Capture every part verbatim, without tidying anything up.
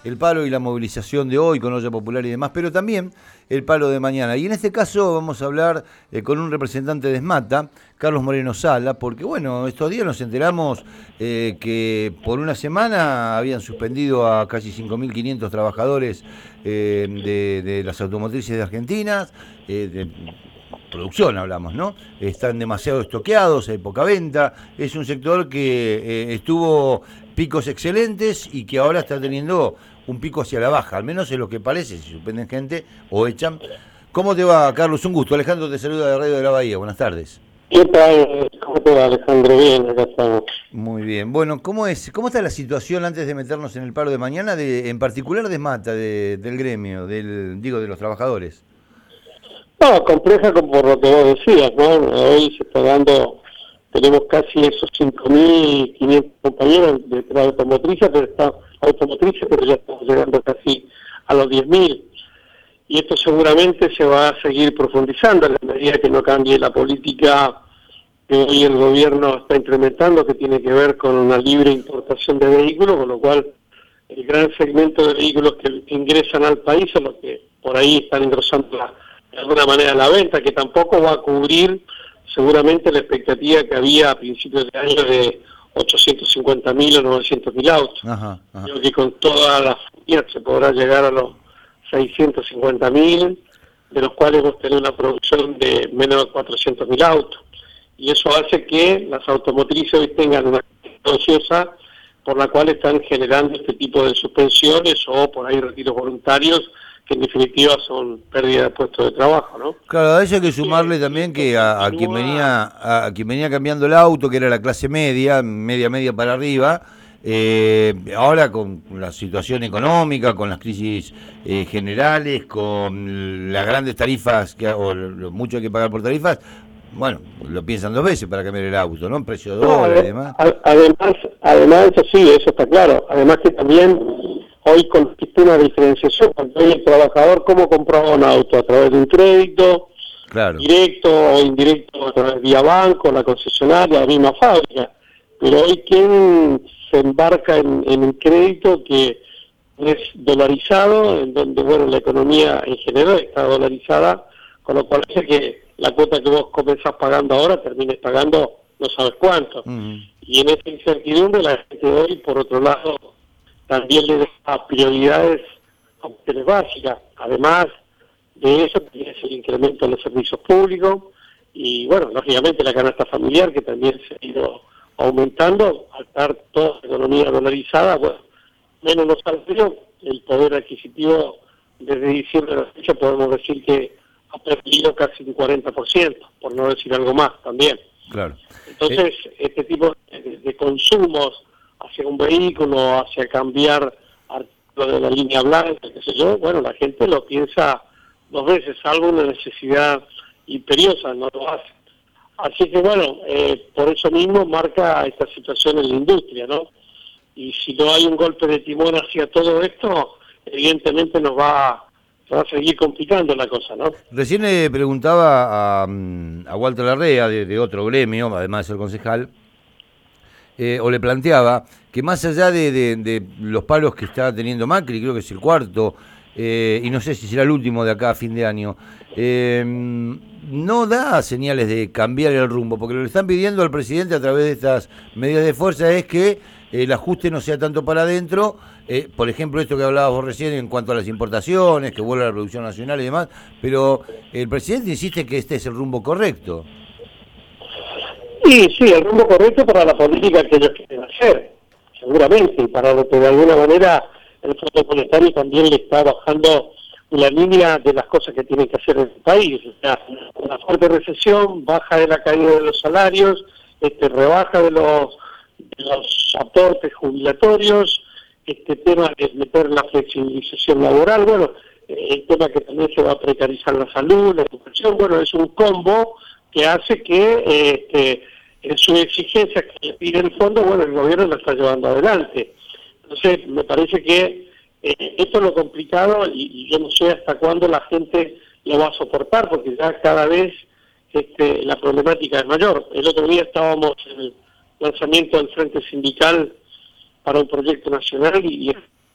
el paro y la movilización de hoy con olla popular y demás, pero también el paro de mañana. Y en este caso vamos a hablar eh, con un representante de ESMATA, Carlos Moreno Sala, porque bueno, estos días nos enteramos eh, que por una semana habían suspendido a casi cinco mil quinientos trabajadores eh, de, de las automotrices de Argentina, eh, de producción hablamos, ¿no? Están demasiado estoqueados, hay poca venta, es un sector que eh, estuvo picos excelentes y que ahora está teniendo un pico hacia la baja, al menos es lo que parece, si suspenden gente o echan. ¿Cómo te va, Carlos? Un gusto. Alejandro te saluda de Radio de la Bahía. Buenas tardes. ¿Qué tal? ¿Cómo te va, Alejandro? Bien, acá estamos. Muy bien. Bueno, ¿cómo es, cómo está la situación antes de meternos en el paro de mañana, de, en particular de ESMATA, de, del gremio, del digo, de los trabajadores? No, compleja como por lo que vos decías, ¿no? Hoy se está dando, tenemos casi esos cinco mil quinientos compañeros de la automotriz, pero está automotrices, pero ya estamos llegando casi a los diez mil. Y esto seguramente se va a seguir profundizando en la medida que no cambie la política que hoy el gobierno está implementando, que tiene que ver con una libre importación de vehículos, con lo cual el gran segmento de vehículos que ingresan al país son los que por ahí están engrosando la, de alguna manera la venta, que tampoco va a cubrir seguramente la expectativa que había a principios de año de ochocientos cincuenta mil o novecientos mil autos. Ajá, ajá. Creo que con todas las filias se podrá llegar a los seiscientos cincuenta mil, de los cuales vos tenés una producción de menos de cuatrocientos mil autos. Y eso hace que las automotrices hoy tengan una conciencia por la cual están generando este tipo de suspensiones o por ahí retiros voluntarios, que en definitiva son pérdida de puestos de trabajo, ¿no? Claro, a eso hay que sumarle también que a, a quien venía a, a quien venía cambiando el auto, que era la clase media, media media para arriba, eh, ahora con la situación económica, con las crisis eh, generales, con las grandes tarifas, que, o lo mucho hay que pagar por tarifas, bueno, lo piensan dos veces para cambiar el auto, ¿no? Precio de dólar y demás. Además, además, eso sí, eso está claro. Además que también hoy consiste una diferenciación, porque hoy el trabajador, ¿cómo compraba un auto? A través de un crédito, claro, directo o indirecto, a través de vía banco, la concesionaria, la misma fábrica. Pero hoy, ¿quién se embarca en, en un crédito que es dolarizado, en donde, bueno, la economía en general está dolarizada, con lo cual hace que la cuota que vos comenzás pagando ahora termines pagando no sabes cuánto. Uh-huh. Y en esa incertidumbre la gente hoy, por otro lado, también le da prioridades a cuestiones básicas. Además de eso, tienes el incremento de los servicios públicos y, bueno, lógicamente la canasta familiar, que también se ha ido aumentando. Al estar toda la economía dolarizada, bueno, menos los salarios, el poder adquisitivo desde diciembre de la fecha podemos decir que ha perdido casi un cuarenta por ciento, por no decir algo más también. Claro. Entonces, eh, este tipo de, de consumos hacia un vehículo, hacia cambiar artículos de la línea blanca, qué sé yo, bueno, la gente lo piensa dos veces, salvo una necesidad imperiosa, no lo hace. Así que bueno, eh, por eso mismo marca esta situación en la industria, ¿no? Y si no hay un golpe de timón hacia todo esto, evidentemente nos va a va a seguir complicando la cosa, ¿no? Recién le preguntaba a, a Walter Larrea, de, de otro gremio, además de ser concejal, eh, o le planteaba que más allá de, de, de los palos que está teniendo Macri, creo que es el cuarto, eh, y no sé si será el último de acá a fin de año, eh, no da señales de cambiar el rumbo, porque lo que le están pidiendo al presidente a través de estas medidas de fuerza es que el ajuste no sea tanto para adentro, eh, por ejemplo, esto que hablabas vos recién en cuanto a las importaciones, que vuelva a la producción nacional y demás, pero el presidente insiste que este es el rumbo correcto. Sí, sí, el rumbo correcto para la política que ellos quieren hacer, seguramente, y para lo que de alguna manera el Fondo Monetario también le está bajando la línea de las cosas que tienen que hacer en el país, o sea, una fuerte recesión, baja de la caída de los salarios, este rebaja de los de los aportes jubilatorios, este tema de meter la flexibilización laboral, bueno, el tema que también se va a precarizar la salud, la educación, bueno, es un combo que hace que este, en su exigencia que le pide el fondo, bueno, el gobierno la está llevando adelante. Entonces, me parece que eh, esto es lo complicado y, y yo no sé hasta cuándo la gente lo va a soportar, porque ya cada vez este, la problemática es mayor. El otro día estábamos en el lanzamiento del Frente Sindical para un proyecto nacional y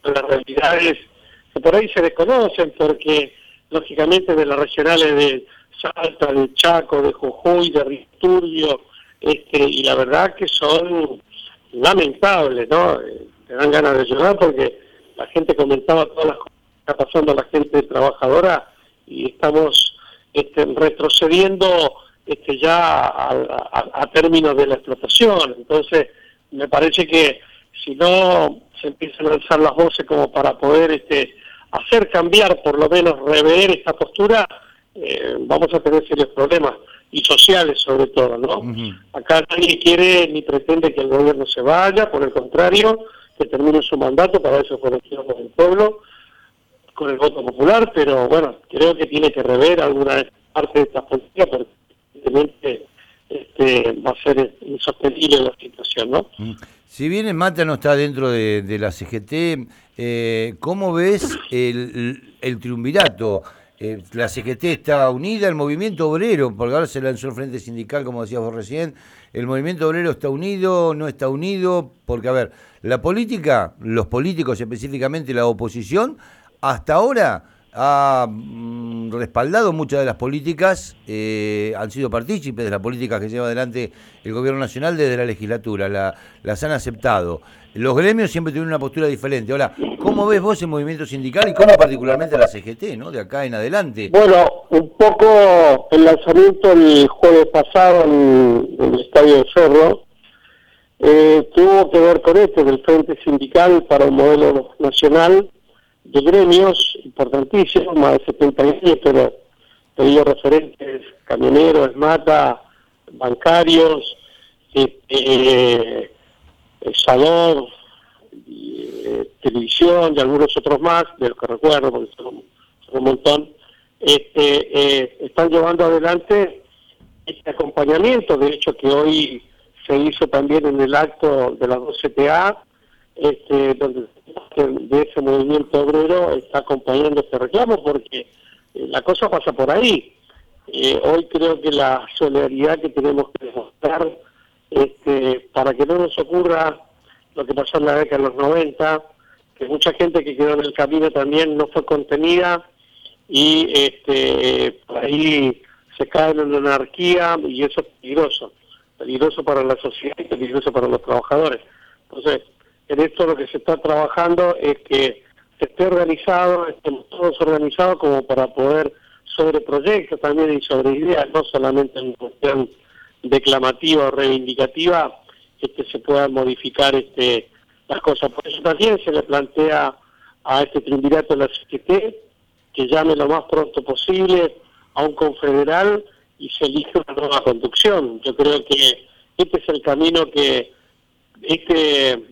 las realidades que por ahí se desconocen, porque lógicamente de las regionales de Salta, de Chaco, de Jujuy, de Río Turbio, este, y la verdad que son lamentables, ¿no? Eh, te dan ganas de llorar porque la gente comentaba todas las cosas que está pasando a la gente trabajadora y estamos este, retrocediendo este, ya a, a, a términos de la explotación. Entonces, me parece que si no se empiezan a alzar las voces como para poder este, hacer cambiar, por lo menos rever esta postura, eh, vamos a tener serios problemas, y sociales sobre todo, ¿no? Uh-huh. Acá nadie quiere ni pretende que el gobierno se vaya, por el contrario, que termine su mandato, para eso fue elegido por el pueblo, con el voto popular, pero bueno, creo que tiene que rever alguna parte de estas políticas, porque evidentemente este, va a ser insostenible la situación, ¿no? Uh-huh. Si bien el Mata no está dentro de, de la C G T, eh, ¿cómo ves el, el, el triunvirato? Eh, la C G T está unida, el movimiento obrero, porque ahora se lanzó el Frente Sindical, como decías vos recién, el movimiento obrero está unido, no está unido, porque a ver, la política, los políticos específicamente, la oposición, hasta ahora ha mm, respaldado muchas de las políticas, eh, han sido partícipes de las políticas que lleva adelante el gobierno nacional desde la legislatura, la, las han aceptado. Los gremios siempre tienen una postura diferente. Ahora, ¿cómo ves vos el movimiento sindical y cómo particularmente la C G T, ¿no? De acá en adelante. Bueno, un poco el lanzamiento el jueves pasado en, en el Estadio de Cerro eh, tuvo que ver con esto, del Frente Sindical para un modelo nacional de gremios importantísimos, más de setenta años, pero pedido referentes, camioneros, ESMATA, bancarios, eh, eh, Salón, eh, televisión y algunos otros más, de los que recuerdo, porque son, son un montón, este, eh, están llevando adelante este acompañamiento, de hecho que hoy se hizo también en el acto de las dos C T A, este, donde de ese movimiento obrero está acompañando este reclamo, porque eh, la cosa pasa por ahí. Eh, hoy creo que la solidaridad que tenemos que demostrar Este, para que no nos ocurra lo que pasó en la década de los noventa, que mucha gente que quedó en el camino también no fue contenida y este, por ahí se cae en una anarquía y eso es peligroso, peligroso para la sociedad y peligroso para los trabajadores. Entonces, en esto lo que se está trabajando es que se esté organizado, estemos todos organizados como para poder sobre proyectos también y sobre ideas, no solamente en cuestión declamativa o reivindicativa, este, se puedan modificar este, las cosas. Por eso también se le plantea a este triunvirato de la C G T que llame lo más pronto posible a un confederal y se elige una nueva conducción. Yo creo que este es el camino que este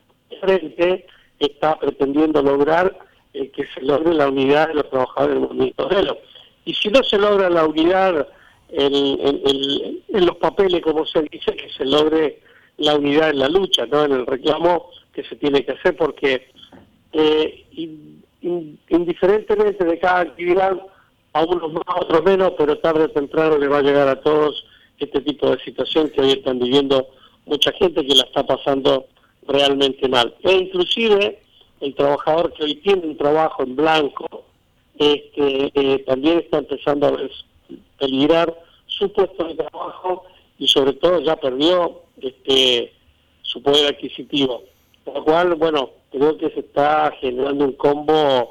frente está pretendiendo lograr, eh, que se logre la unidad de los trabajadores del movimiento obrero. Y si no se logra la unidad En, en, en, en los papeles, como se dice, que se logre la unidad en la lucha, ¿no? En el reclamo que se tiene que hacer, porque eh, in, in, indiferentemente de cada actividad, a unos más, a otros menos, pero tarde o temprano le va a llegar a todos este tipo de situación que hoy están viviendo mucha gente que la está pasando realmente mal. E inclusive el trabajador que hoy tiene un trabajo en blanco, este, eh, también está empezando a ver peligrar su puesto de trabajo y sobre todo ya perdió este su poder adquisitivo. Por lo cual, bueno, creo que se está generando un combo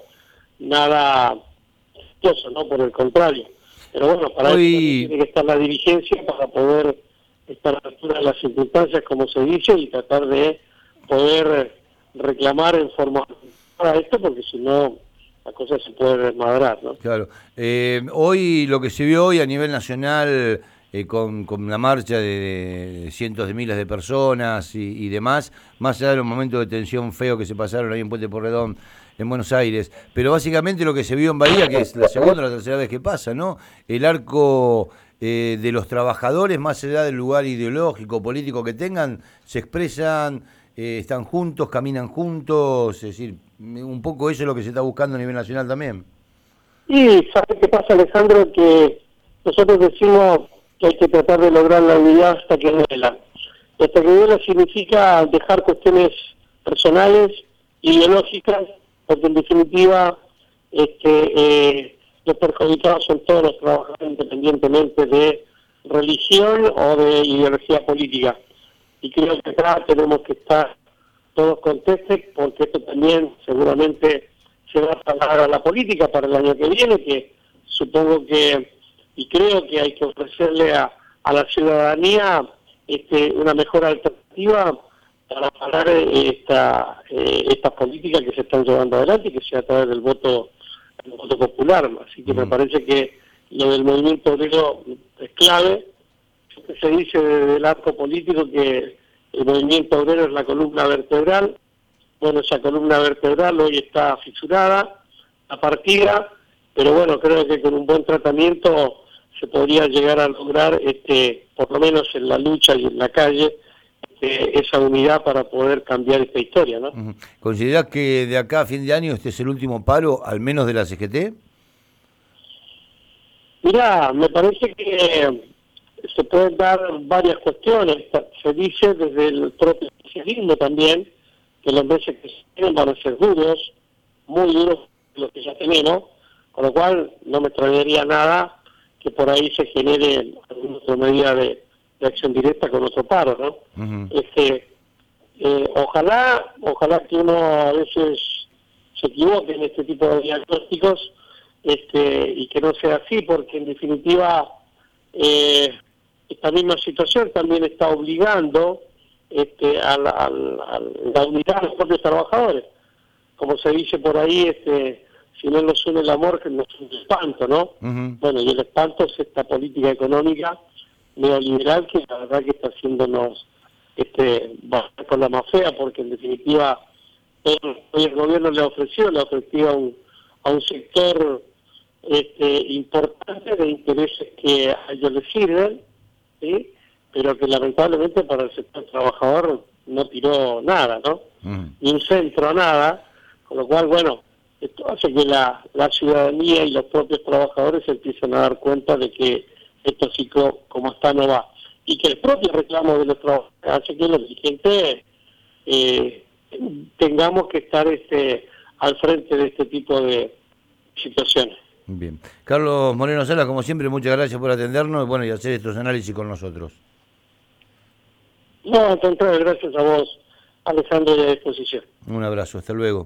nada exitoso, ¿no? Por el contrario. Pero bueno, para Hoy... eso tiene que estar la dirigencia para poder estar a la altura de las circunstancias, como se dice, y tratar de poder reclamar en forma para esto, porque si no la cosa se puede desmadrar, ¿no? Claro. Eh, hoy, lo que se vio hoy a nivel nacional, eh, con, con la marcha de, de cientos de miles de personas y, y demás, más allá de los momentos de tensión feo que se pasaron ahí en Puente Porredón, en Buenos Aires, pero básicamente lo que se vio en Bahía, que es la segunda o la tercera vez que pasa, ¿no? El arco eh, de los trabajadores, más allá del lugar ideológico, político que tengan, se expresan, eh, están juntos, caminan juntos, es decir, un poco eso es lo que se está buscando a nivel nacional también. Y ¿sabes qué pasa, Alejandro? Que nosotros decimos que hay que tratar de lograr la unidad hasta que duela. Hasta que duela significa dejar cuestiones personales ideológicas, porque en definitiva este, eh, los perjudicados son todos los trabajadores independientemente de religión o de ideología política. Y creo que acá tenemos que estar todos contestes, porque esto también seguramente se va a trasladar a la política para el año que viene, que supongo que, y creo que hay que ofrecerle a, a la ciudadanía este, una mejor alternativa para parar esta, eh, estas políticas que se están llevando adelante y que sea a través del voto, del voto popular. Así que mm. me parece que lo del movimiento obrero es clave. Se dice desde el arco político que el movimiento obrero es la columna vertebral. Bueno, esa columna vertebral hoy está fisurada, a partida, pero bueno, creo que con un buen tratamiento se podría llegar a lograr, este, por lo menos en la lucha y en la calle, este, esa unidad para poder cambiar esta historia, ¿no? Uh-huh. ¿Considerás que de acá a fin de año este es el último paro, al menos de la C G T? Mirá, me parece que se pueden dar varias cuestiones. Se dice desde el propio socialismo también que los meses que se tienen van a ser duros, muy duros los que ya tenemos, con lo cual no me extrañaría nada que por ahí se genere alguna otra medida de, de acción directa con otro paro, ¿no? Uh-huh. Este, eh, ojalá, ojalá que uno a veces se equivoque en este tipo de diagnósticos, este, y que no sea así, porque en definitiva eh, esta misma situación también está obligando este, a, la, a, la, a la unidad de los propios trabajadores. Como se dice por ahí, este, si no nos une el amor, que nos une el espanto, ¿no? Uh-huh. Bueno, y el espanto es esta política económica neoliberal que la verdad que está haciéndonos este, bajar con la más fea, porque en definitiva el, el gobierno le ofreció, le ofreció a un, a un sector este, importante de intereses que a ellos les sirven, ¿sí? Pero que lamentablemente para el sector trabajador no tiró nada, ¿no? Uh-huh. Ni un centro, nada, con lo cual, bueno, esto hace que la, la ciudadanía y los propios trabajadores se empiecen a dar cuenta de que este ciclo como está no va. Y que el propio reclamo de los trabajadores hace que los dirigentes eh, tengamos que estar este al frente de este tipo de situaciones. Bien. Carlos Moreno Sala, como siempre, muchas gracias por atendernos y, bueno, y hacer estos análisis con nosotros. No, al contrario, gracias a vos, Alejandro, de disposición. Un abrazo, hasta luego.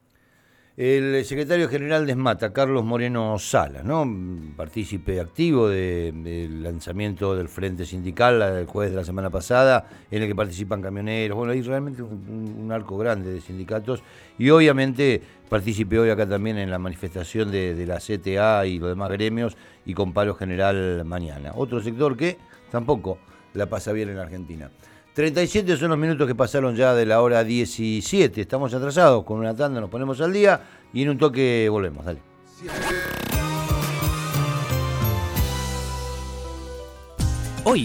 El secretario general de ESMATA, Carlos Moreno Sala, ¿no? Partícipe activo de, del lanzamiento del Frente Sindical el jueves de la semana pasada, en el que participan camioneros, bueno, hay realmente un, un arco grande de sindicatos, y obviamente partícipe hoy acá también en la manifestación de, de la C T A y los demás gremios, y con paro general mañana. Otro sector que tampoco la pasa bien en Argentina. treinta y siete son los minutos que pasaron ya de la hora diecisiete. Estamos atrasados con una tanda, nos ponemos al día y en un toque volvemos. Dale.